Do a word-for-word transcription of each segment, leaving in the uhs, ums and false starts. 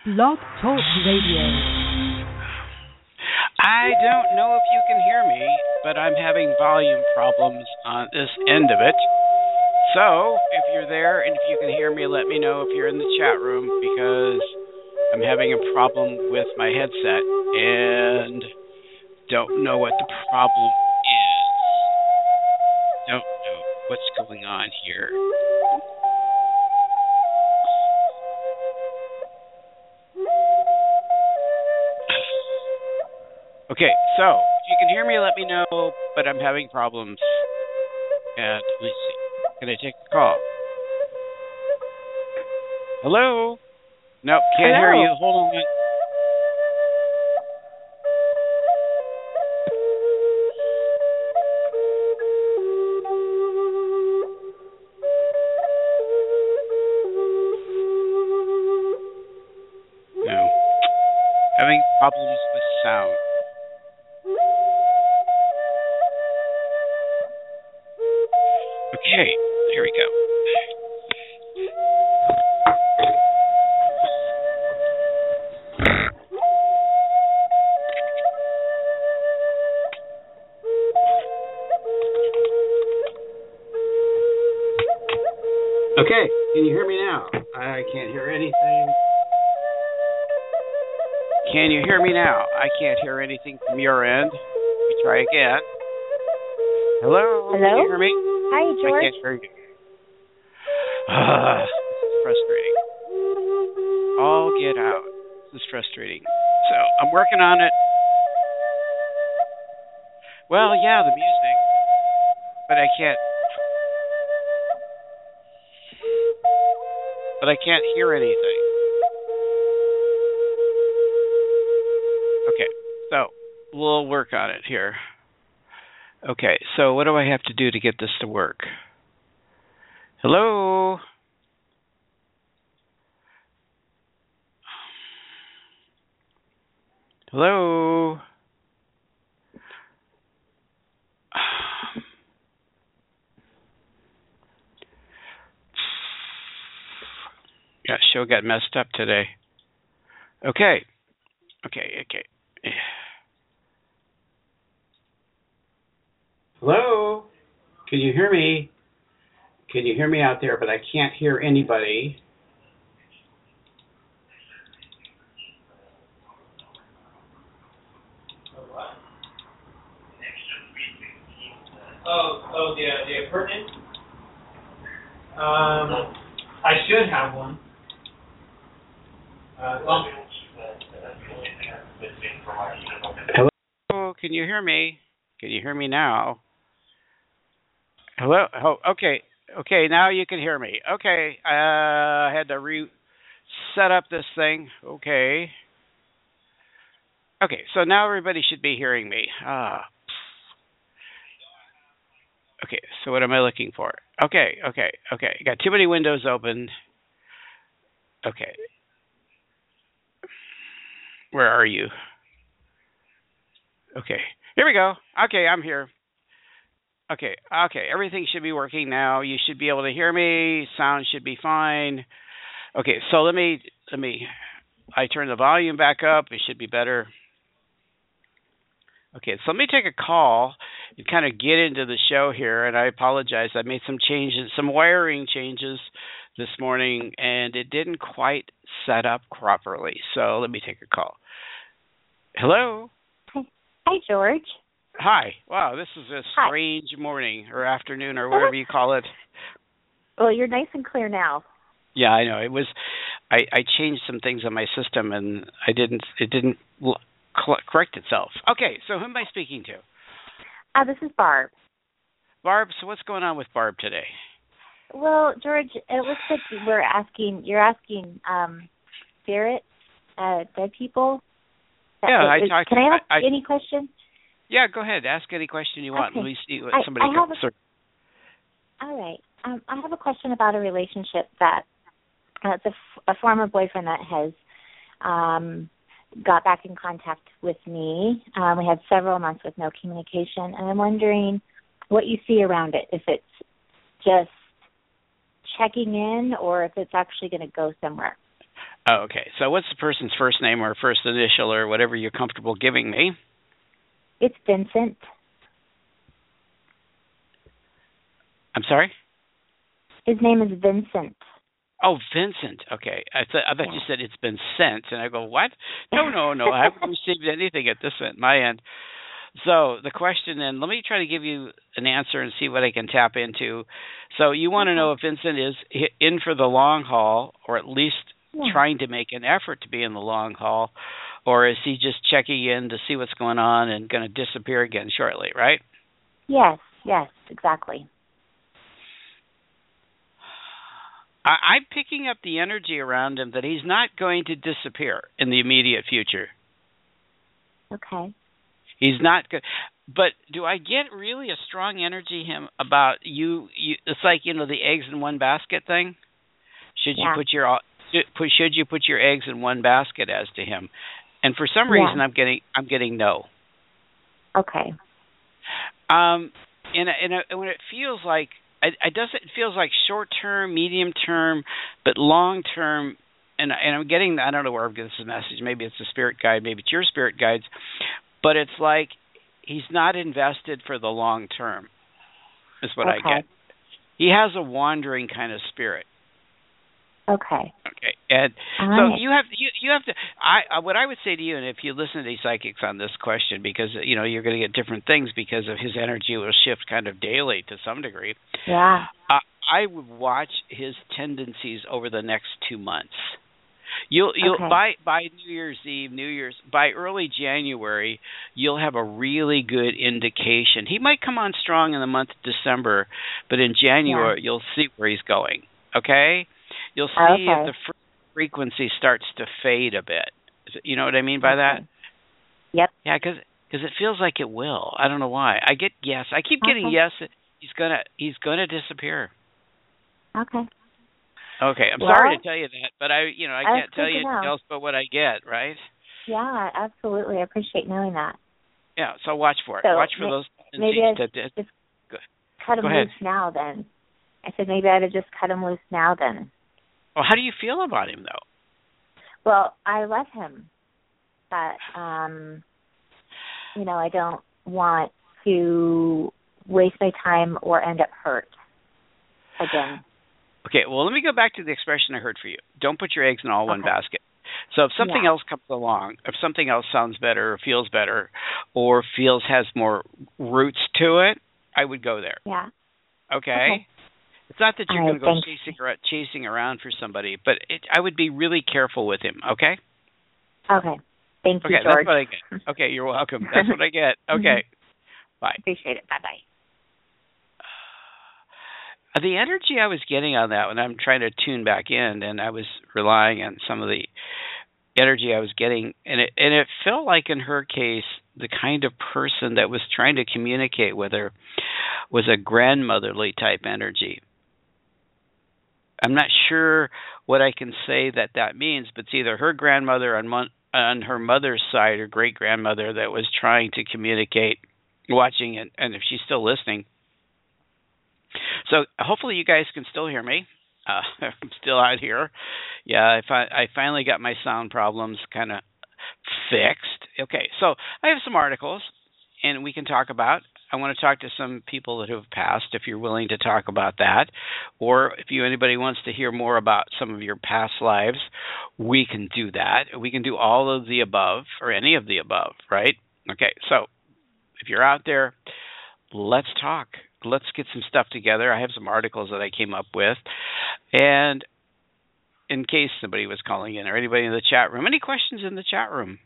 Blog Talk Radio. I don't know if you can hear me, but I'm having volume problems on this end of it. So, if you're there and if you can hear me, let me know if you're in the chat room, because I'm having a problem with my headset and don't know what the problem is. Don't know what's going on here. Okay, so if you can hear me, let me know, but I'm having problems. And let me see. Can I take the call? Hello? Nope, can't Hello. hear you. Hold on. No. Having problems with sound. Okay, here we go. Okay, can you hear me now? I can't hear anything. Can you hear me now? I can't hear anything from your end. Let me try again. Hello? Hello? Can you hear me? Hi, I George. can't hear you. Ah, this is frustrating. All get out. This is frustrating. So, I'm working on it. Well, yeah, the music. But I can't. But I can't hear anything. Okay, so we'll work on it here. Okay, so what do I have to do to get this to work? Hello? Hello? Yeah, show got messed up today. Okay. Okay, okay. Hello? Can you hear me? Can you hear me out there? But I can't hear anybody. Oh, oh, the the appurtenant. Um, I should have one. Uh, well, Hello? Can you hear me? Can you hear me now? Hello? Oh, okay. Okay, now you can hear me. Okay, uh, I had to re-set up this thing. Okay. Okay, so now everybody should be hearing me. Ah. Okay, so what am I looking for? Okay, okay, okay. Got too many windows open. Okay. Where are you? Okay, here we go. Okay, I'm here. Okay, okay, everything should be working now. You should be able to hear me. Sound should be fine. Okay, so let me, let me, I turn the volume back up. It should be better. Okay, so let me take a call and kind of get into the show here, and I apologize. I made some changes, some wiring changes this morning, and it didn't quite set up properly. So let me take a call. Hello? Hi, Hi George. Hi. Wow, this is a Hi. strange morning or afternoon or whatever you call it. Well, you're nice and clear now. Yeah, I know. It was. I, I changed some things on my system, and I didn't. It didn't l- correct itself. Okay, so who am I speaking to? Uh, this is Barb. Barb. So what's going on with Barb today? Well, George, it looks like we're asking. You're asking um, spirit, uh, dead people. Yeah, Uh, I is- talked. Can I ask I, I, any questions? Yeah, go ahead. Ask any question you want. Okay. Let me see what I- somebody I have comes. a- All right. Um, I have a question about a relationship that uh, it's a, f- a former boyfriend that has um, got back in contact with me. Um, we had several months with no communication, and I'm wondering what you see around it, if it's just checking in or if it's actually going to go somewhere. Oh, okay. So what's the person's first name or first initial or whatever you're comfortable giving me? It's Vincent. I'm sorry? His name is Vincent. Oh, Vincent. Okay. I, th- I thought Yeah. you said it's been sent. And I go, what? No, no, no. I haven't received anything at this end, my end. So the question then, let me try to give you an answer and see what I can tap into. So you want to know if Vincent is in for the long haul, or at least Yeah. trying to make an effort to be in the long haul, or is he just checking in to see what's going on and going to disappear again shortly, right? Yes, yes, exactly. I, I'm picking up the energy around him that he's not going to disappear in the immediate future. Okay. He's not good. But do I get really a strong energy him about you, you? It's like, you know, the eggs in one basket thing. Should Yeah. you put your should you put your eggs in one basket as to him? And for some Yeah. reason, I'm getting I'm getting no. Okay. Um, and and uh, when it feels like it, it does it feels like short term, medium term, but long term. And and I'm getting I don't know where I'm getting this message. Maybe it's a spirit guide. Maybe it's your spirit guides. But it's like he's not invested for the long term, is what Okay. I get. He has a wandering kind of spirit. Okay. Okay, and All so right. you have you you have to. I what I would say to you, and if you listen to these psychics on this question, because you know you're going to get different things because of his energy will shift kind of daily to some degree. Yeah. Uh, I would watch his tendencies over the next two months. You'll you'll Okay. by by New Year's Eve, New Year's by early January, you'll have a really good indication. He might come on strong in the month of December, but in January you'll see where he's going. Okay, you'll see Okay. if the fre- frequency starts to fade a bit. Is it- You know what I mean by that? Okay. Yep. Yeah, because it feels like it will. I don't know why. I get yes. I keep getting Okay. yes. He's gonna he's gonna disappear. Okay. Okay, I'm Well, sorry to tell you that, but I, you know, I that's can't tell good to you anything know. else but what I get, right? Yeah, absolutely. I appreciate knowing that. Yeah, so watch for it. So watch for may- those maybe I tendencies. To, to, just go, cut him go ahead. loose now then. I said maybe I ought to just cut him loose now then. Well, how do you feel about him, though? Well, I love him, but um, you know, I don't want to waste my time or end up hurt again. Okay, well, let me go back to the expression I heard for you. Don't put your eggs in all one Okay. basket. So if something Yeah. else comes along, if something else sounds better or feels better or feels has more roots to it, I would go there. Yeah. Okay? Okay. It's not that you're All going right, to go thanks. chasing, ar- chasing around for somebody, but it, I would be really careful with him, okay? Okay. Thank you, Okay, George. that's what I get. Okay, you're welcome. That's what I get. Okay, bye. Appreciate it. Bye-bye. The energy I was getting on that when I'm trying to tune back in, and I was relying on some of the energy I was getting, and it and it felt like in her case, the kind of person that was trying to communicate with her was a grandmotherly type energy. I'm not sure what I can say that that means, but it's either her grandmother on mon- on her mother's side or great grandmother that was trying to communicate, watching it, and if she's still listening. So hopefully you guys can still hear me. Uh, I'm still out here. Yeah, I, fi- I finally got my sound problems kind of fixed. Okay, so I have some articles, and we can talk about. I want to talk to some people that have passed, if you're willing to talk about that, or if you anybody wants to hear more about some of your past lives, we can do that. We can do all of the above, or any of the above, right? Okay, so if you're out there, let's talk. Let's get some stuff together. I have some articles that I came up with. And in case somebody was calling in or anybody in the chat room, any questions in the chat room?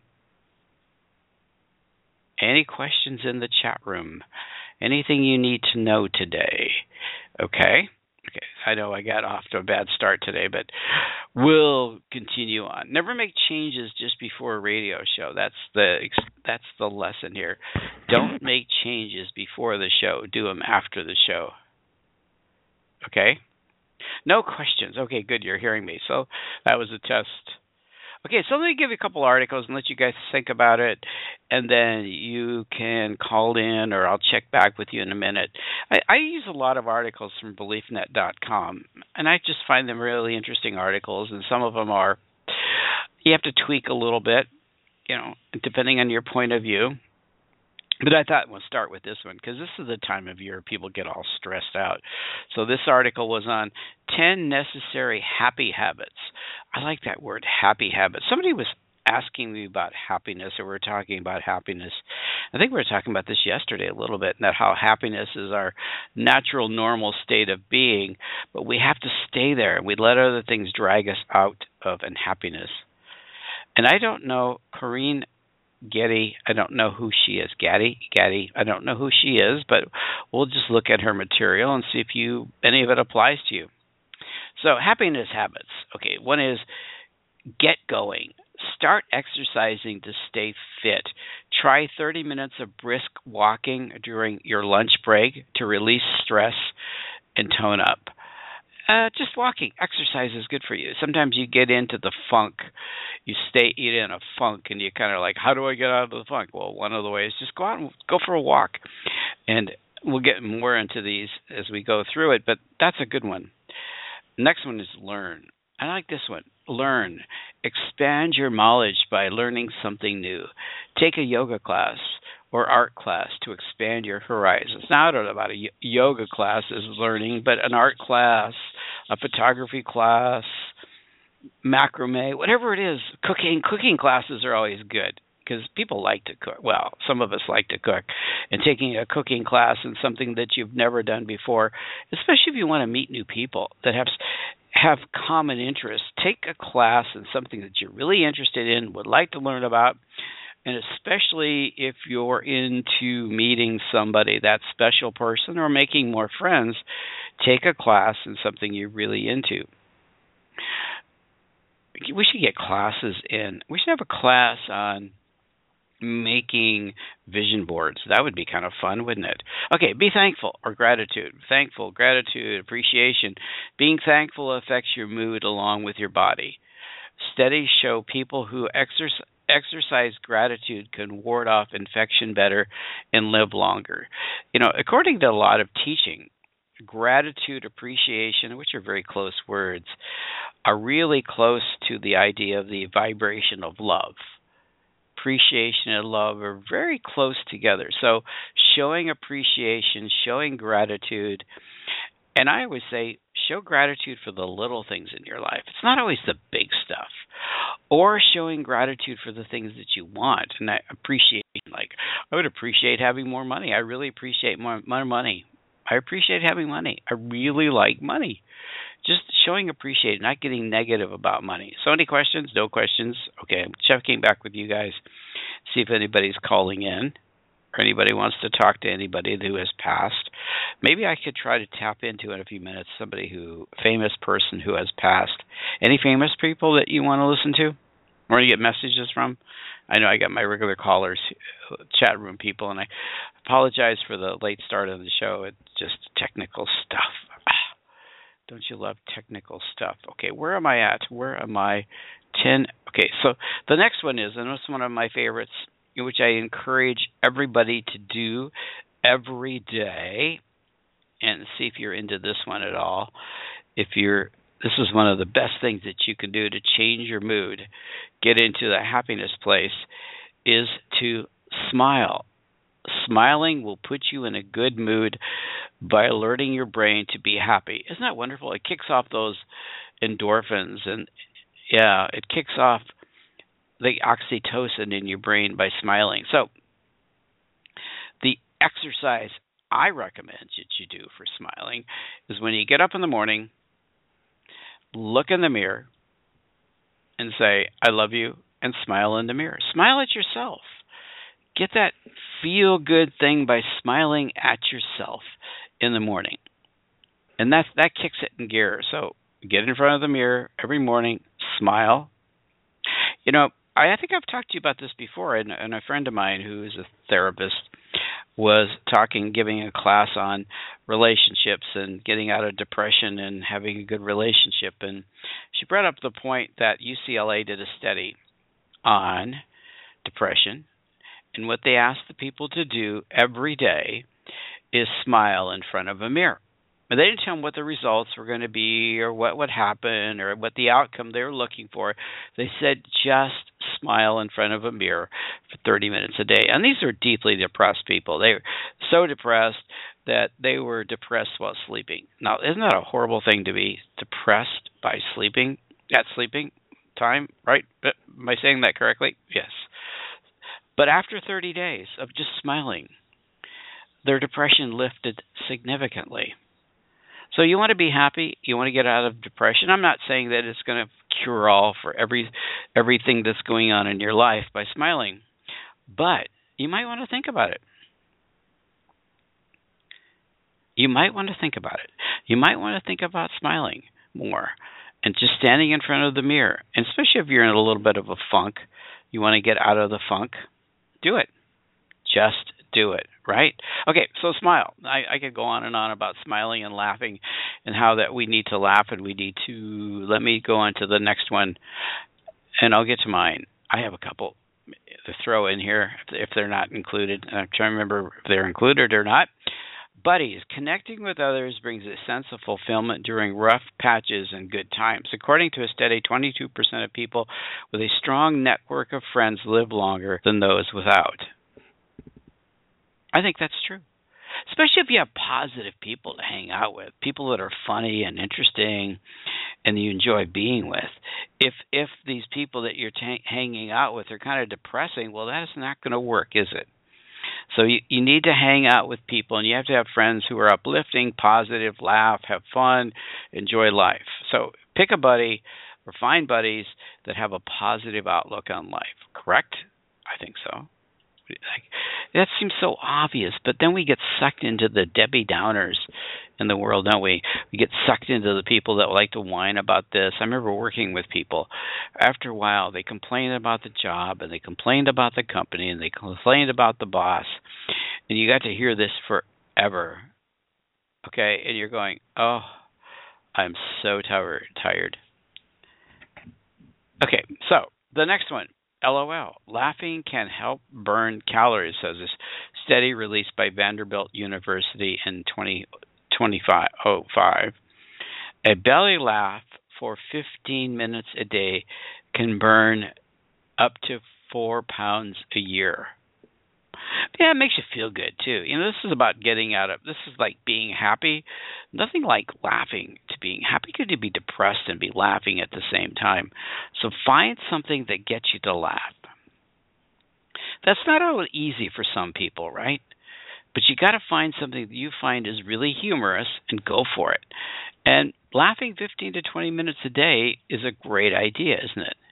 Any questions in the chat room? Anything you need to know today? Okay. Okay. I know I got off to a bad start today, but we'll continue on. Never make changes just before a radio show. That's the that's the lesson here. Don't make changes before the show. Do them after the show. Okay? No questions. Okay, good. You're hearing me. So that was a test. Okay, so let me give you a couple articles and let you guys think about it, and then you can call in or I'll check back with you in a minute. I, I use a lot of articles from belief net dot com, and I just find them really interesting articles, and some of them are you have to tweak a little bit, you know, depending on your point of view. But I thought we'll start with this one because this is the time of year people get all stressed out. So this article was on ten necessary happy habits. I like that word, happy habits. Somebody was asking me about happiness, or we were talking about happiness. I think we were talking about this yesterday a little bit, and that how happiness is our natural, normal state of being, but we have to stay there, and we let other things drag us out of unhappiness. And I don't know, Corinne Getty, I don't know who she is. Gaddy, Gaddy, I don't know who she is, but we'll just look at her material and see if you any of it applies to you. So, happiness habits. Okay, one is get going. Start exercising to stay fit. Try thirty minutes of brisk walking during your lunch break to release stress and tone up. Uh, just walking, exercise is good for you. Sometimes you get into the funk. You stay you in a funk, and you kind of like, how do I get out of the funk? Well, one of the ways, just go out and go for a walk. And we'll get more into these as we go through it, but that's a good one. Next one is learn. I like this one. Learn. Expand your knowledge by learning something new. Take a yoga class or art class to expand your horizons. Now, I don't know about a yoga class as learning, but an art class, a photography class, macrame, whatever it is, cooking. Cooking classes are always good because people like to cook. Well, some of us like to cook. And taking a cooking class and something that you've never done before, especially if you want to meet new people that have have common interests, take a class in something that you're really interested in, would like to learn about. And especially if you're into meeting somebody, that special person, or making more friends, take a class in something you're really into. We should get classes in. We should have a class on making vision boards. That would be kind of fun, wouldn't it? Okay, be thankful or gratitude. Thankful, gratitude, appreciation. Being thankful affects your mood along with your body. Studies show people who exercise Exercise gratitude can ward off infection better and live longer. You know, according to a lot of teaching, gratitude, appreciation, which are very close words, are really close to the idea of the vibration of love. Appreciation and love are very close together. So showing appreciation, showing gratitude, and I always say, show gratitude for the little things in your life. It's not always the big stuff. Or showing gratitude for the things that you want. And I appreciate, like, I would appreciate having more money. I really appreciate more, more money. I appreciate having money. I really like money. Just showing appreciation, not getting negative about money. So any questions? No questions? Okay, I'm checking back with you guys, see if anybody's calling in or anybody wants to talk to anybody who has passed. Maybe I could try to tap into in a few minutes somebody who, famous person who has passed. Any famous people that you want to listen to or you get messages from? I know I got my regular callers, chat room people, and I apologize for the late start of the show. It's just technical stuff. Don't you love technical stuff? Okay, where am I at? Where am I? ten. Okay, so the next one is, and it's one of my favorites, which I encourage everybody to do every day, and see if you're into this one at all. If you're, this is one of the best things that you can do to change your mood, get into the happiness place, is to smile. Smiling will put you in a good mood by alerting your brain to be happy. Isn't that wonderful? It kicks off those endorphins, and yeah, it kicks off the oxytocin in your brain by smiling. So the exercise I recommend that you do for smiling is when you get up in the morning, look in the mirror and say, I love you, and smile in the mirror. Smile at yourself. Get that feel-good thing by smiling at yourself in the morning. And that, that kicks it in gear. So get in front of the mirror every morning, smile. You know, I, I think I've talked to you about this before, and, and a friend of mine who is a therapist was talking, giving a class on relationships and getting out of depression and having a good relationship. And she brought up the point that U C L A did a study on depression, and what they asked the people to do every day is smile in front of a mirror. And they didn't tell them what the results were going to be or what would happen or what the outcome they were looking for. They said just smile in front of a mirror for thirty minutes a day. And these are deeply depressed people. They were so depressed that they were depressed while sleeping. Now, isn't that a horrible thing to be depressed by sleeping, at sleeping time, right? Am I saying that correctly? Yes. But after thirty days of just smiling, their depression lifted significantly. So you want to be happy, you want to get out of depression. I'm not saying that it's going to cure all for every everything that's going on in your life by smiling, but you might want to think about it. You might want to think about it. You might want to think about smiling more and just standing in front of the mirror. And especially if you're in a little bit of a funk, you want to get out of the funk, do it. Just do it, right? Okay, so smile. I, I could go on and on about smiling and laughing and how that we need to laugh and we need to, let me go on to the next one and I'll get to mine. I have a couple to throw in here if they're not included. I'm trying to remember if they're included or not. Buddies, connecting with others brings a sense of fulfillment during rough patches and good times. According to a study, twenty-two percent of people with a strong network of friends live longer than those without. I think that's true, especially if you have positive people to hang out with, people that are funny and interesting and you enjoy being with. If if these people that you're t- hanging out with are kind of depressing, well, that's not going to work, is it? So you, you need to hang out with people, and you have to have friends who are uplifting, positive, laugh, have fun, enjoy life. So pick a buddy or find buddies that have a positive outlook on life, correct? I think so. That seems so obvious, but then we get sucked into the Debbie Downers in the world, don't we? We get sucked into the people that like to whine about this. I remember working with people. After a while, they complained about the job, and they complained about the company, and they complained about the boss, and you got to hear this forever. Okay, and you're going, oh, I'm so tired. tired. Okay, so the next one. LOL. Laughing can help burn calories, says a study released by Vanderbilt University in twenty oh five. A belly laugh for fifteen minutes a day can burn up to four pounds a year. Yeah, it makes you feel good, too. You know, this is about getting out of, this is like being happy. Nothing like laughing to being happy. Could you be depressed and be laughing at the same time? So find something that gets you to laugh. That's not always easy for some people, right? But you got to find something that you find is really humorous and go for it. And laughing fifteen to twenty minutes a day is a great idea, isn't it?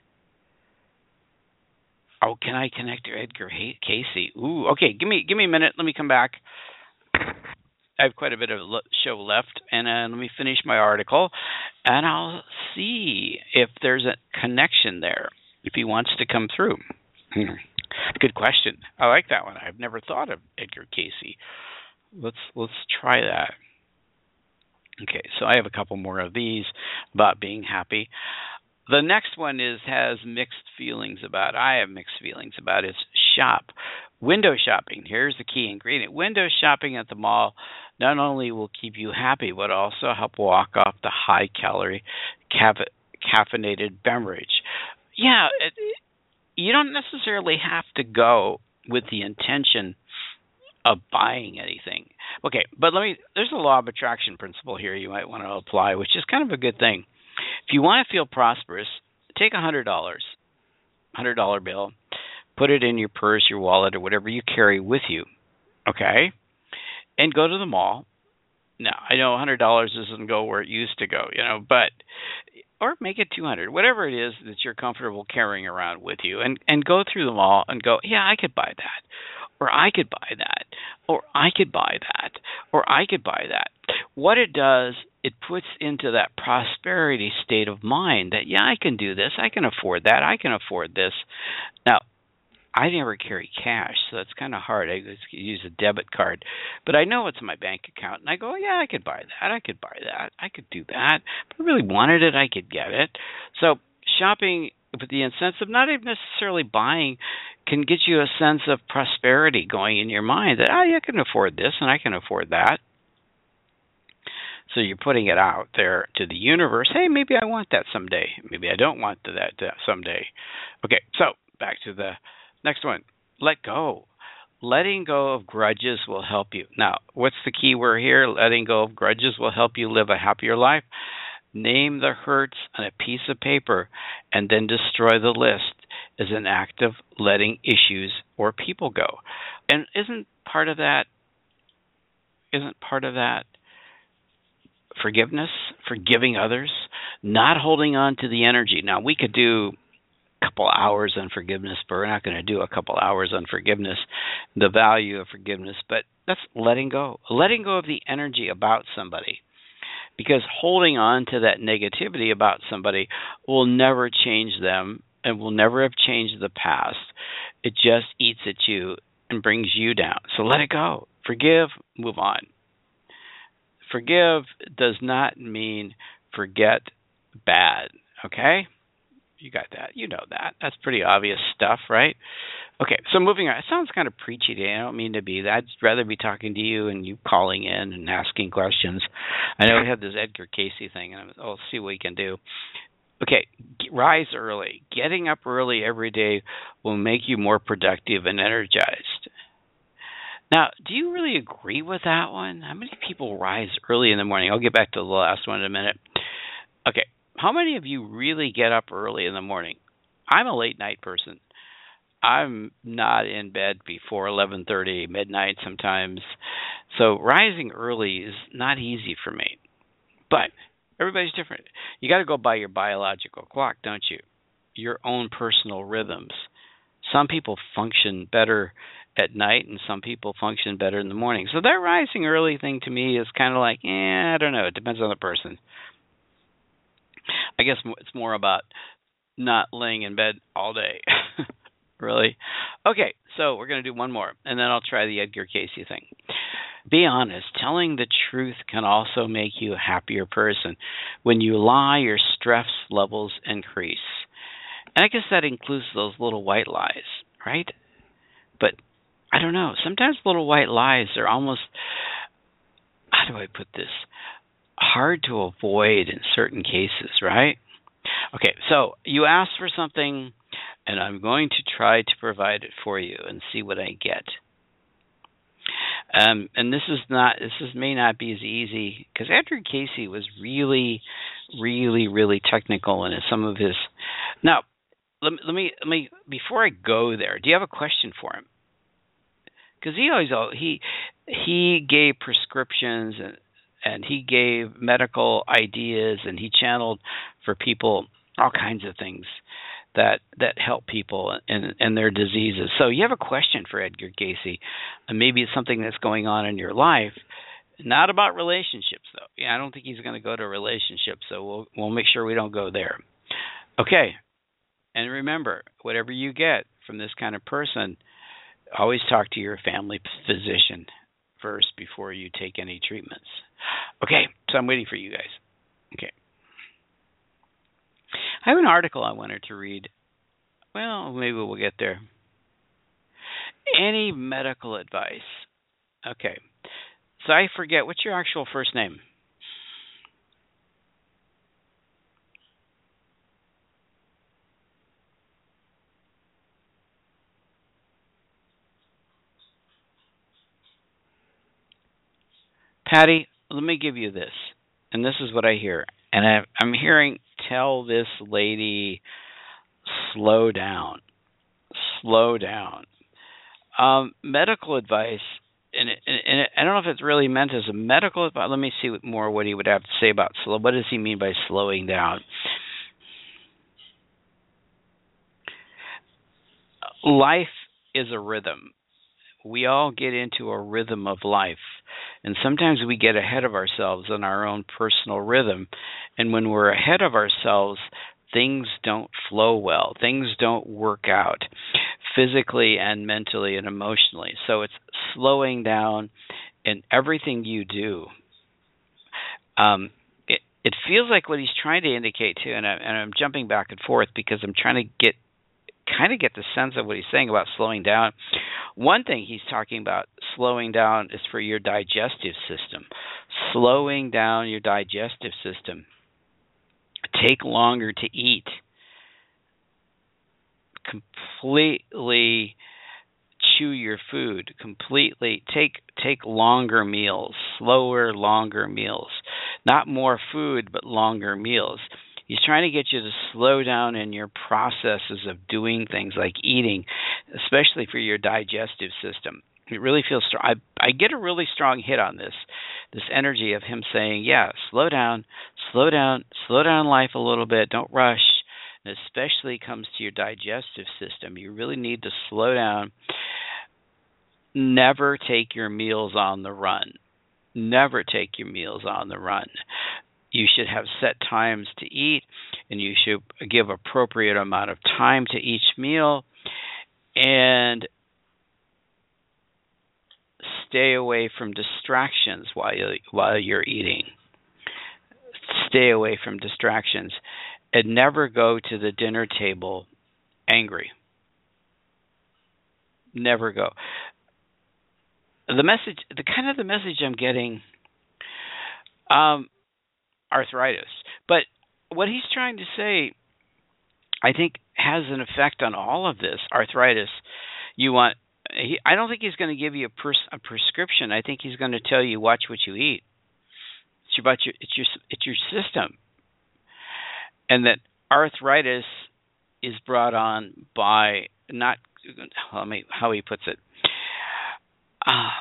Oh, can I connect to Edgar Casey? Ooh, okay. Give me give me a minute. Let me come back. I have quite a bit of show left, and uh, let me finish my article, and I'll see if there's a connection there, if he wants to come through. Good question. I like that one. I've never thought of Edgar Casey. Let's let's try that. Okay, so I have a couple more of these about being happy. The next one is has mixed feelings about. I have mixed feelings about it. Shop. Window shopping. Here's the key ingredient. Window shopping at the mall not only will keep you happy, but also help walk off the high-calorie, ca- caffeinated beverage. Yeah, it, you don't necessarily have to go with the intention of buying anything. Okay, but let me. There's a law of attraction principle here you might want to apply, which is kind of a good thing. If you want to feel prosperous, take a one hundred dollars, one hundred dollar bill, put it in your purse, your wallet, or whatever you carry with you, okay? And go to the mall. Now, I know one hundred dollars doesn't go where it used to go, you know, but, or make it two hundred dollars, whatever it is that you're comfortable carrying around with you, and, and go through the mall and go, yeah, I could buy that, or I could buy that, or I could buy that, or I could buy that. What it does, it puts into that prosperity state of mind that, yeah, I can do this, I can afford that, I can afford this. Now, I never carry cash, so that's kind of hard. I just use a debit card. But I know it's in my bank account, and I go, yeah, I could buy that, I could buy that, I could do that. If I really wanted it, I could get it. So shopping with the sense of not even necessarily buying can get you a sense of prosperity going in your mind that, oh, yeah, I can afford this, and I can afford that. So you're putting it out there to the universe. Hey, maybe I want that someday. Maybe I don't want that, that someday. Okay, so back to the next one. Let go. Letting go of grudges will help you. Now, what's the key word here? Letting go of grudges will help you live a happier life. Name the hurts on a piece of paper and then destroy the list as an act of letting issues or people go. And isn't part of that, isn't part of that forgiveness, forgiving others, not holding on to the energy? Now, we could do couple hours on forgiveness, but we're not going to do a couple hours on forgiveness, the value of forgiveness, but that's letting go. Letting go of the energy about somebody. Because holding on to that negativity about somebody will never change them and will never have changed the past. It just eats at you and brings you down. So let it go. Forgive, move on. Forgive does not mean forget bad, okay? You got that. You know that. That's pretty obvious stuff, right? Okay, so moving on. It sounds kind of preachy today. I don't mean to be. I'd rather be talking to you and you calling in and asking questions. I know we have this Edgar Casey thing, and I'll see what we can do. Okay, rise early. Getting up early every day will make you more productive and energized. Now, do you really agree with that one? How many people rise early in the morning? I'll get back to the last one in a minute. Okay. How many of you really get up early in the morning? I'm a late night person. I'm not in bed before eleven thirty, midnight sometimes. So rising early is not easy for me. But everybody's different. You got to go by your biological clock, don't you? Your own personal rhythms. Some people function better at night and some people function better in the morning. So that rising early thing to me is kind of like, eh, I don't know. It depends on the person. I guess it's more about not laying in bed all day. Really? Okay, so we're going to do one more, and then I'll try the Edgar Casey thing. Be honest. Telling the truth can also make you a happier person. When you lie, your stress levels increase. And I guess that includes those little white lies, right? But I don't know. Sometimes little white lies are almost, how do I put this? Hard to avoid in certain cases, right? Okay, so you ask for something, and I'm going to try to provide it for you and see what I get. Um, and this is not, this is may not be as easy because Edgar Casey was really, really, really technical in some of his. Now, let me, let me, let me before I go there, do you have a question for him? Because he always he he gave prescriptions and. And he gave medical ideas, and he channeled for people all kinds of things that that help people in, in their diseases. So you have a question for Edgar Casey, and maybe it's something that's going on in your life, not about relationships, though. Yeah, I don't think he's going to go to relationships, so we'll we'll make sure we don't go there. Okay, and remember, whatever you get from this kind of person, always talk to your family physician first before you take any treatments. Okay, so I'm waiting for you guys. Okay. I have an article I wanted to read. Well, maybe we'll get there. Any medical advice? Okay. So I forget, what's your actual first name? Patty, let me give you this, and this is what I hear. And I, I'm hearing, tell this lady, slow down, slow down. Um, medical advice, and, and, and I don't know if it's really meant as a medical advice. Let me see what, more what he would have to say about slow. What does he mean by slowing down? Life is a rhythm. We all get into a rhythm of life. And sometimes we get ahead of ourselves in our own personal rhythm. And when we're ahead of ourselves, things don't flow well. Things don't work out physically and mentally and emotionally. So it's slowing down in everything you do. Um, it, it feels like what he's trying to indicate, too, and, I, and I'm jumping back and forth because I'm trying to get kind of get the sense of what he's saying about slowing down. One thing he's talking about slowing down is for your digestive system. slowing down your digestive system. Take longer to eat. Completely chew your food. Completely take take longer meals, slower, longer meals. Not more food, but longer meals. He's trying to get you to slow down in your processes of doing things like eating, especially for your digestive system. It really feels strong. I, I get a really strong hit on this, this energy of him saying, yeah, slow down, slow down, slow down life a little bit. Don't rush. And especially comes to your digestive system. You really need to slow down. Never take your meals on the run. Never take your meals on the run. You should have set times to eat, and you should give appropriate amount of time to each meal, and stay away from distractions while you while you're eating. Stay away from distractions, and never go to the dinner table angry. Never go. The message, the kind of the message I'm getting. Um. Arthritis. But what he's trying to say, I think, has an effect on all of this. Arthritis. You want. He, I don't think he's going to give you a, pers- a prescription. I think he's going to tell you, watch what you eat. It's about your. It's your. It's your system. And that arthritis is brought on by not. Let me. How he puts it. Um,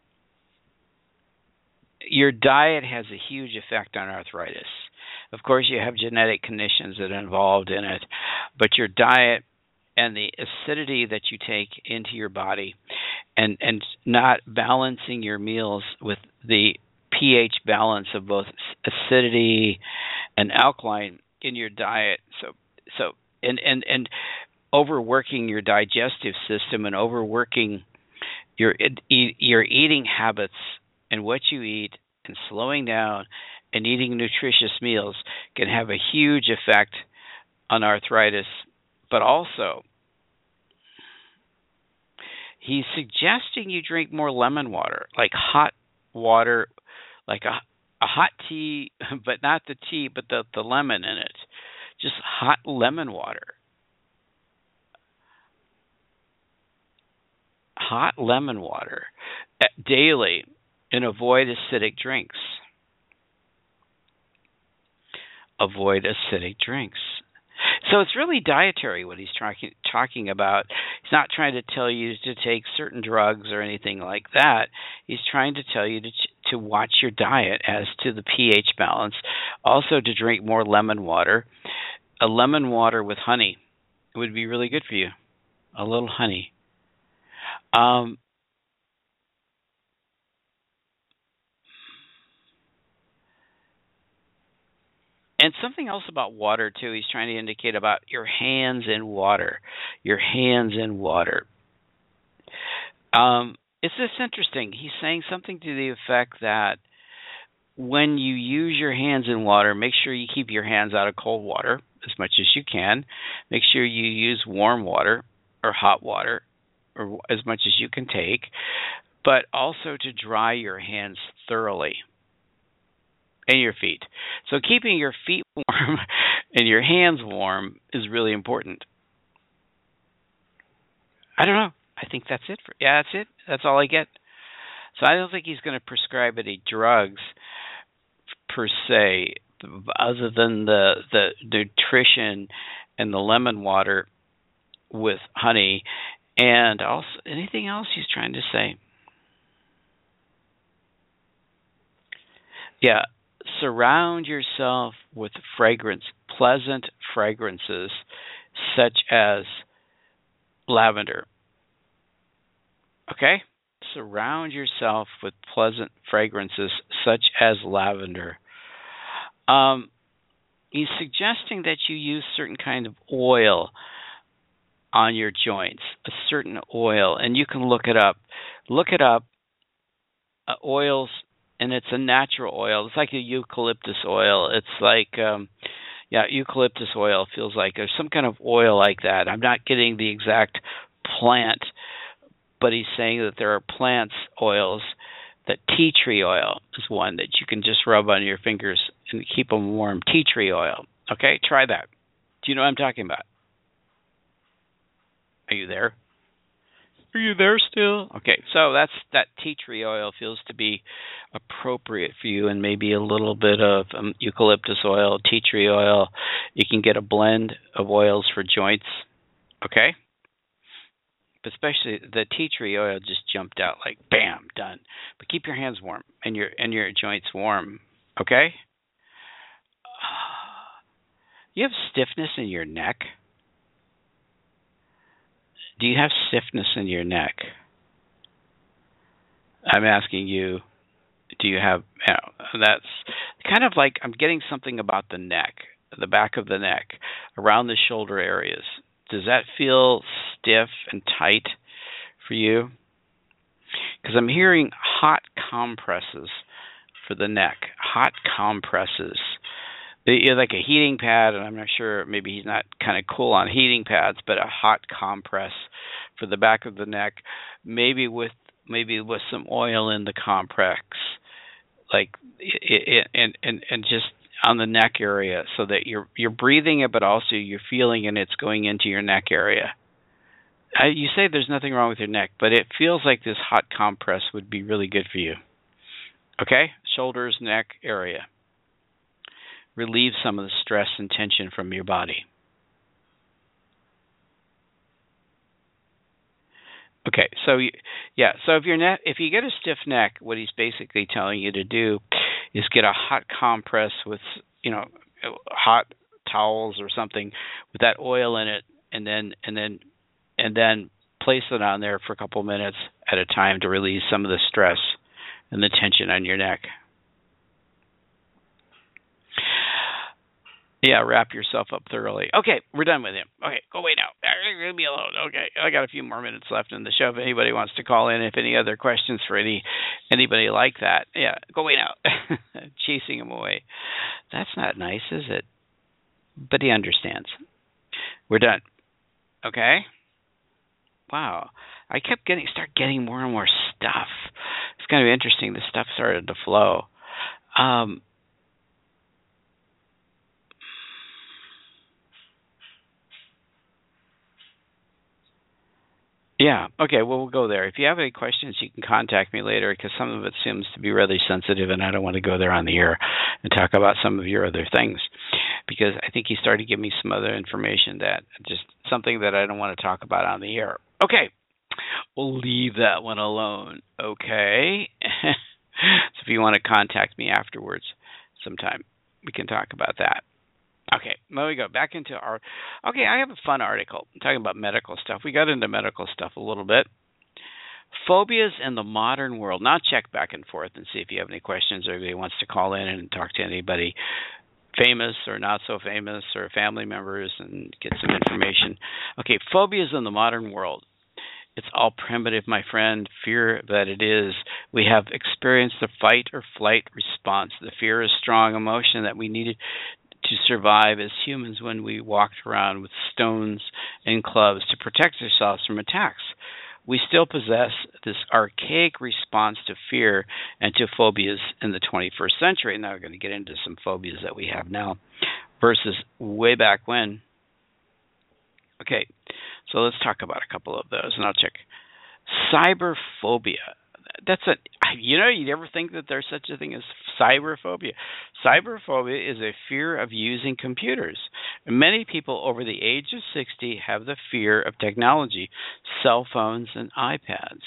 Your diet has a huge effect on arthritis. Of course, you have genetic conditions that are involved in it, but your diet and the acidity that you take into your body and, and not balancing your meals with the pH balance of both acidity and alkaline in your diet. So so and, and, and overworking your digestive system and overworking your your eating habits and what you eat and slowing down and eating nutritious meals can have a huge effect on arthritis. But also, he's suggesting you drink more lemon water, like hot water, like a, a hot tea, but not the tea, but the, the lemon in it. Just hot lemon water. Hot lemon water daily. And avoid acidic drinks. Avoid acidic drinks. So it's really dietary what he's talking talking about. He's not trying to tell you to take certain drugs or anything like that. He's trying to tell you to to watch your diet as to the pH balance. Also to drink more lemon water. A lemon water with honey would be really good for you. A little honey. Um, And something else about water, too, he's trying to indicate about your hands in water. Your hands in water. Um, it's just interesting. He's saying something to the effect that when you use your hands in water, make sure you keep your hands out of cold water as much as you can. Make sure you use warm water or hot water or as much as you can take, but also to dry your hands thoroughly. And your feet. So keeping your feet warm and your hands warm is really important. I don't know. I think that's it. For, yeah, that's it. That's all I get. So I don't think he's going to prescribe any drugs per se, other than the, the nutrition and the lemon water with honey. And also anything else he's trying to say. Yeah. Surround yourself with fragrance, pleasant fragrances, such as lavender. Okay? Surround yourself with pleasant fragrances, such as lavender. Um, he's suggesting that you use certain kind of oil on your joints, a certain oil, and you can look it up. Look it up. Uh, oils. And it's a natural oil. It's like a eucalyptus oil. It's like, um, yeah, eucalyptus oil feels like there's some kind of oil like that. I'm not getting the exact plant, but he's saying that there are plants oils that tea tree oil is one that you can just rub on your fingers and keep them warm. Tea tree oil. Okay, try that. Do you know what I'm talking about? Are you there? Are you there still? Okay, so that's that tea tree oil feels to be appropriate for you, and maybe a little bit of um, eucalyptus oil, tea tree oil. You can get a blend of oils for joints, okay? But especially the tea tree oil just jumped out like bam, done. But keep your hands warm and your and your joints warm, okay? You have stiffness in your neck. Do you have stiffness in your neck? I'm asking you, do you have, you know, that's kind of like I'm getting something about the neck, the back of the neck, around the shoulder areas. Does that feel stiff and tight for you? Because I'm hearing hot compresses for the neck, hot compresses. It's like a heating pad, and I'm not sure, maybe he's not kind of cool on heating pads, but a hot compress for the back of the neck, maybe with maybe with some oil in the compress, like it, and and and just on the neck area, so that you're you're breathing it, but also you're feeling it. It's going into your neck area. I, you say there's nothing wrong with your neck, but it feels like this hot compress would be really good for you. Okay, shoulders, neck area. Relieve some of the stress and tension from your body. Okay, so yeah, so if your neck, if you get a stiff neck, what he's basically telling you to do is get a hot compress with, you know, hot towels or something with that oil in it, and then and then and then place it on there for a couple minutes at a time to release some of the stress and the tension on your neck. Yeah, wrap yourself up thoroughly. Okay, we're done with him. Okay, go away now. Leave me alone. Okay, I got a few more minutes left in the show. If anybody wants to call in, if any other questions for any anybody like that, yeah, go away now. Chasing him away. That's not nice, is it? But he understands. We're done. Okay? Wow. I kept getting, start getting more and more stuff. It's kind of interesting. The stuff started to flow. Um, Yeah. Okay. Well, we'll go there. If you have any questions, you can contact me later, because some of it seems to be really sensitive, and I don't want to go there on the air and talk about some of your other things, because I think he started giving me some other information that just something that I don't want to talk about on the air. Okay. We'll leave that one alone. Okay. So if you want to contact me afterwards sometime, we can talk about that. Okay, there we go. Back into our... Okay, I have a fun article talking about medical stuff. We got into medical stuff a little bit. Phobias in the modern world. Now check back and forth and see if you have any questions, or if anybody wants to call in and talk to anybody famous or not so famous, or family members, and get some information. Okay, phobias in the modern world. It's all primitive, my friend. Fear that it is. We have experienced the fight or flight response. The fear is a strong emotion that we needed to survive as humans when we walked around with stones and clubs to protect ourselves from attacks. We still possess this archaic response to fear and to phobias in the twenty-first century. Now we're going to get into some phobias that we have now versus way back when. Okay, so let's talk about a couple of those, and I'll check. Cyberphobia. That's a, you know, you never think that there's such a thing as cyberphobia. Cyberphobia is a fear of using computers. Many people over the age of sixty have the fear of technology, cell phones and iPads.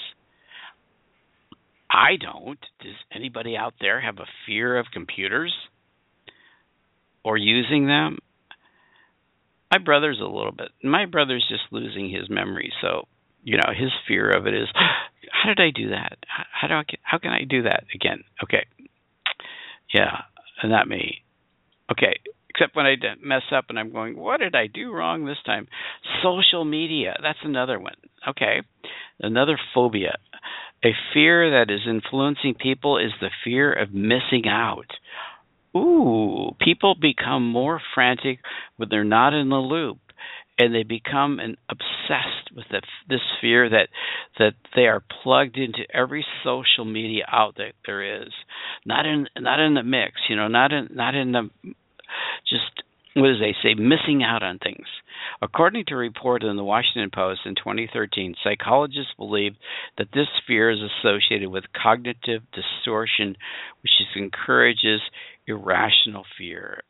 I don't. Does anybody out there have a fear of computers or using them? My brother's a little bit. My brother's just losing his memory, so you know, his fear of it is, how did I do that? How do I get, how can I do that again? Okay. Yeah, not me. Okay, except when I mess up and I'm going, what did I do wrong this time? Social media, that's another one. Okay, another phobia. A fear that is influencing people is the fear of missing out. Ooh, people become more frantic when they're not in the loop. and they become an, obsessed with the, this fear that that they are plugged into every social media out that there is, not in not in the mix, you know, not in not in the just what do they say, missing out on things. According to a report in the Washington Post in twenty thirteen, psychologists believe that this fear is associated with cognitive distortion, which is, encourages irrational fear.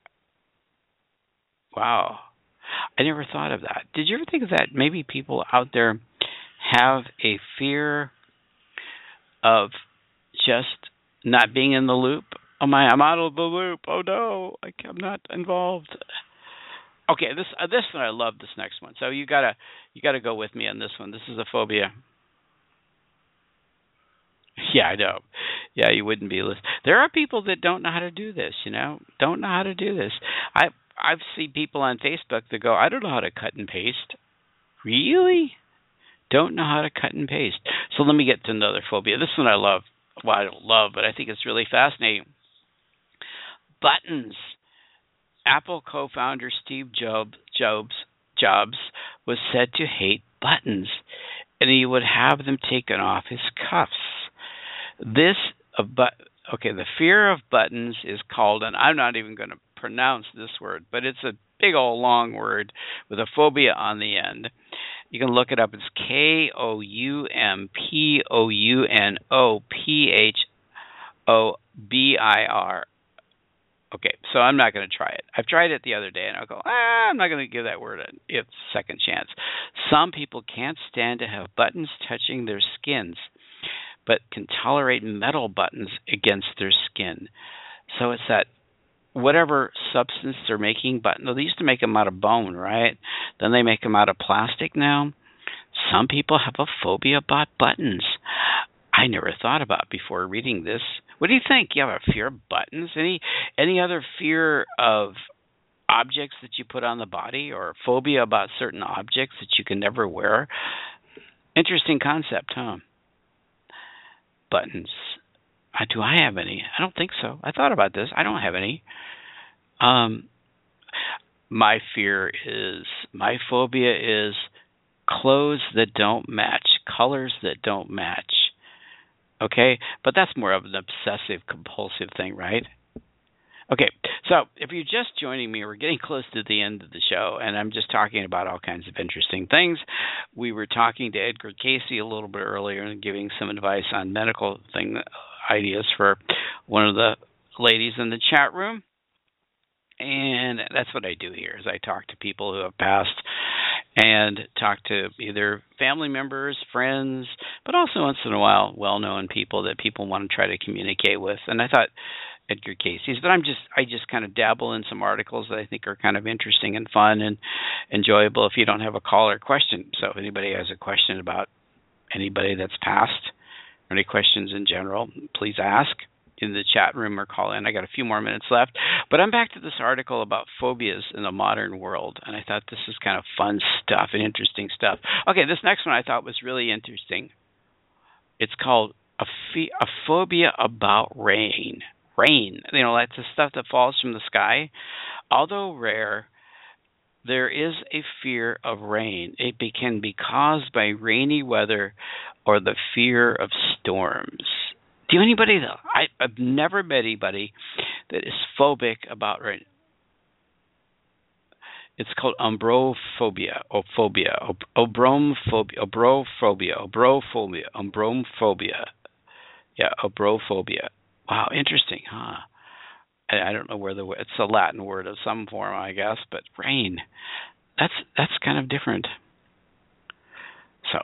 Wow. I never thought of that. Did you ever think of that? Maybe people out there have a fear of just not being in the loop. Oh my, I'm out of the loop. Oh no, like I'm not involved. Okay, this uh, this one I love this next one. So you gotta you gotta go with me on this one. This is a phobia. Yeah, I know. Yeah, you wouldn't be listening. There are people that don't know how to do this. You know, don't know how to do this. I I've seen people on Facebook that go, I don't know how to cut and paste. Really? Don't know how to cut and paste. So let me get to another phobia. This one I love. Well, I don't love, but I think it's really fascinating. Buttons. Apple co-founder Steve Jobs, Jobs, Jobs was said to hate buttons, and he would have them taken off his cuffs. This, uh, but okay, the fear of buttons is called, and I'm not even going to pronounce this word, but it's a big old long word with a phobia on the end. You can look it up. It's K O U M P O U N O P H O B I R. Okay, so I'm not going to try it. I've tried it the other day, and I'll go, ah, I'm not going to give that word a, a second chance. Some people can't stand to have buttons touching their skins, but can tolerate metal buttons against their skin. So it's that whatever substance they're making buttons. They used to make them out of bone, right? Then they make them out of plastic now. Some people have a phobia about buttons. I never thought about before reading this. What do you think? You have a fear of buttons? Any any other fear of objects that you put on the body, or a phobia about certain objects that you can never wear? Interesting concept, huh? Buttons. Uh, do I have any? I don't think so. I thought about this. I don't have any. Um, my fear is, my phobia is clothes that don't match, colors that don't match. Okay, but that's more of an obsessive compulsive thing, right? Okay, so if you're just joining me, we're getting close to the end of the show, and I'm just talking about all kinds of interesting things. We were talking to Edgar Cayce a little bit earlier and giving some advice on medical thing ideas for one of the ladies in the chat room. And that's what I do here, is I talk to people who have passed and talk to either family members, friends, but also once in a while well-known people that people want to try to communicate with. And I thought Edgar Cayce's, but I'm just I just kind of dabble in some articles that I think are kind of interesting and fun and enjoyable if you don't have a call or question. So if anybody has a question about anybody that's passed or any questions in general, please ask in the chat room or call in. I got a few more minutes left, but I'm back to this article about phobias in the modern world, and I thought this is kind of fun stuff and interesting stuff. Okay, this next one I thought was really interesting. It's called a, ph- a phobia about rain. Rain, you know, that's the stuff that falls from the sky. Although rare, there is a fear of rain. It be, can be caused by rainy weather or the fear of storms. Do you know anybody that I, I've never met anybody that is phobic about rain? It's called umbrophobia, or phobia, obromophobia, obrophobia, obrophobia, umbrophobia. Yeah, obrophobia. Wow, interesting, huh? I, I don't know where the it's a Latin word of some form, I guess, but rain. That's that's kind of different. So,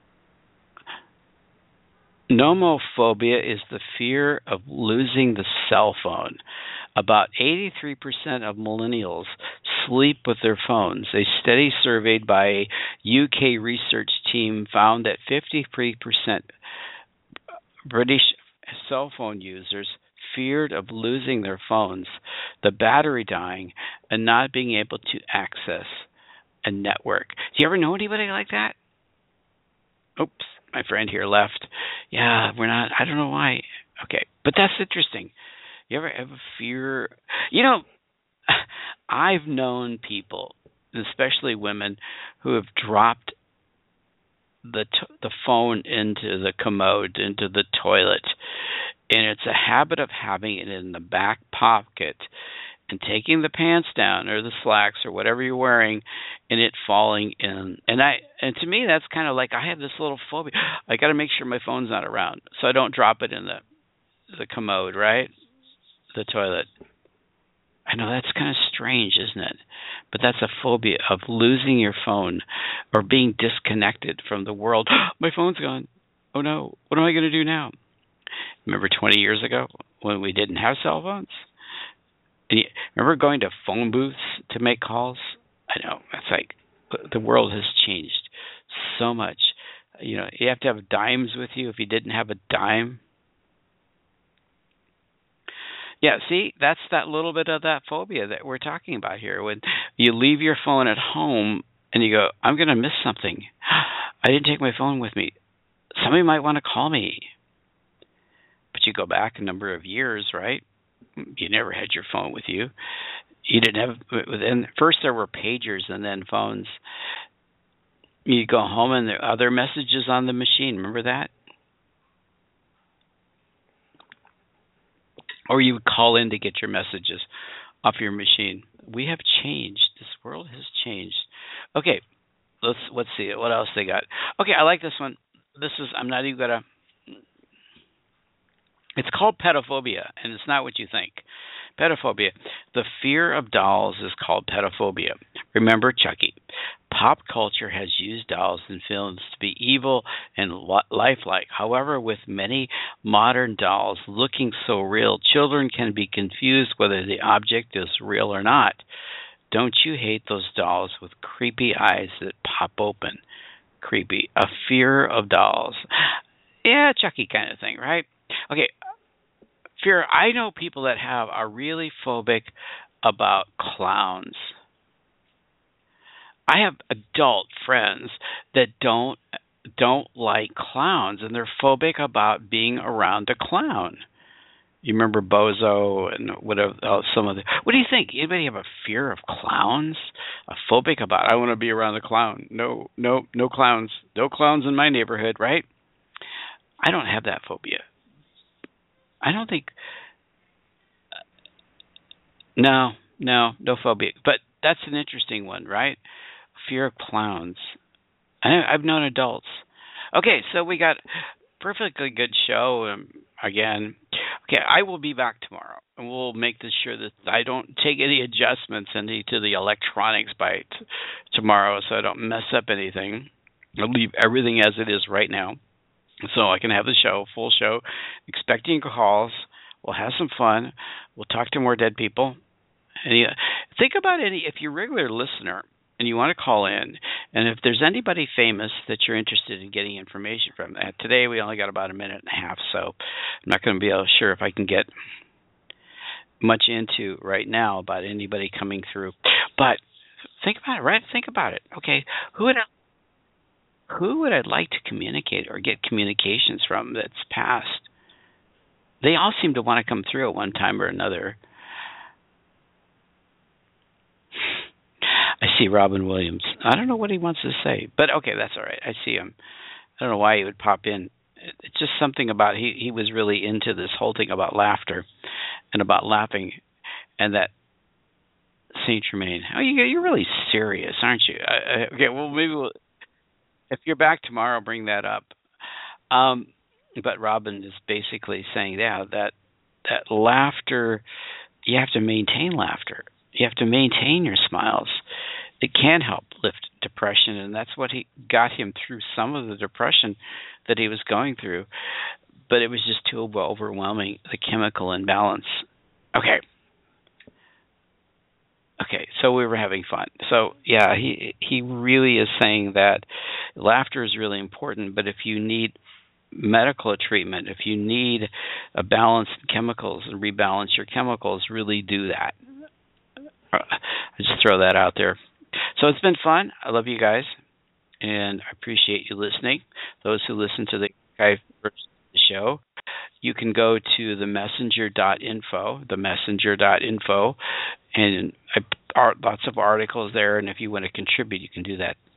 nomophobia is the fear of losing the cell phone. About eighty-three percent of millennials sleep with their phones. A study surveyed by a U K research team found that fifty-three percent British cell phone users feared of losing their phones, the battery dying, and not being able to access a network. Do you ever know anybody like that? Oops, my friend here left. Yeah, we're not, I don't know why. Okay, but that's interesting. You ever have a fear? You know, I've known people especially women who have dropped the t- the phone into the commode, into the toilet, and it's a habit of having it in the back pocket and taking the pants down or the slacks or whatever you're wearing and it falling in. And I and to me that's kind of like I have this little phobia. I got to make sure my phone's not around so I don't drop it in the the commode, right? The toilet. I know that's kind of strange, isn't it? But that's a phobia of losing your phone or being disconnected from the world. My phone's gone. Oh no, what am I going to do now? Remember twenty years ago when we didn't have cell phones? Remember going to phone booths to make calls? I know. It's like the world has changed so much. You know, you have to have dimes with you if you didn't have a dime. Yeah, see, that's that little bit of that phobia that we're talking about here. When you leave your phone at home and you go, I'm going to miss something. I didn't take my phone with me. Somebody might want to call me. But you go back a number of years, right? You never had your phone with you. You didn't have, and first there were pagers and then phones. You go home and there are other messages on the machine. Remember that? Or you would call in to get your messages off your machine. We have changed. This world has changed. Okay, let's let's see what else they got. Okay, I like this one. This is I'm not even gonna. It's called pedophobia, and it's not what you think. Pedophobia. The fear of dolls is called pedophobia. Remember Chucky. Pop culture has used dolls in films to be evil and lifelike. However, with many modern dolls looking so real, children can be confused whether the object is real or not. Don't you hate those dolls with creepy eyes that pop open? Creepy. A fear of dolls. Yeah, Chucky kind of thing, right? Okay. Fear. I know people that have are really phobic about clowns. I have adult friends that don't don't like clowns, and they're phobic about being around a clown. You remember Bozo and whatever uh, some of the. What do you think? Anybody have a fear of clowns? A phobic about? I want to be around a clown. No, no, no clowns. No clowns in my neighborhood, right? I don't have that phobia. I don't think. Uh, no, no, no phobia. But that's an interesting one, right? Fear of clowns. I, I've known adults. Okay, so we got perfectly good show um, again. Okay, I will be back tomorrow, and we'll make this sure that I don't take any adjustments into the electronics by t- tomorrow, so I don't mess up anything. I'll leave everything as it is right now, so I can have the show, full show, expecting calls. We'll have some fun. We'll talk to more dead people. And yeah, think about any, if you're a regular listener and you want to call in, and if there's anybody famous that you're interested in getting information from. Uh, today we only got about a minute and a half, so I'm not going to be able, sure if I can get much into right now about anybody coming through. But think about it, right? Think about it. Okay, who would I, who would I like to communicate or get communications from that's passed? They all seem to want to come through at one time or another. I see Robin Williams. I don't know what he wants to say, but okay, that's all right. I see him. I don't know why he would pop in. It's just something about, he, he was really into this whole thing about laughter and about laughing, and that Saint Germain. Oh, you, you're really serious, aren't you? Uh, okay, well, maybe we'll, if you're back tomorrow, bring that up. Um, but Robin is basically saying, yeah, that that laughter, you have to maintain laughter. You have to maintain your smiles. It can help lift depression, and that's what he got him through some of the depression that he was going through. But it was just too overwhelming, the chemical imbalance. Okay. Okay, so we were having fun. So, yeah, he he really is saying that laughter is really important, but if you need medical treatment, if you need a balance in chemicals and rebalance your chemicals, really do that. I just throw that out there. So it's been fun. I love you guys, and I appreciate you listening. Those who listen to the Skype version of the show, you can go to the messenger dot info, the messenger dot info, and I, art, lots of articles there, and if you want to contribute, you can do that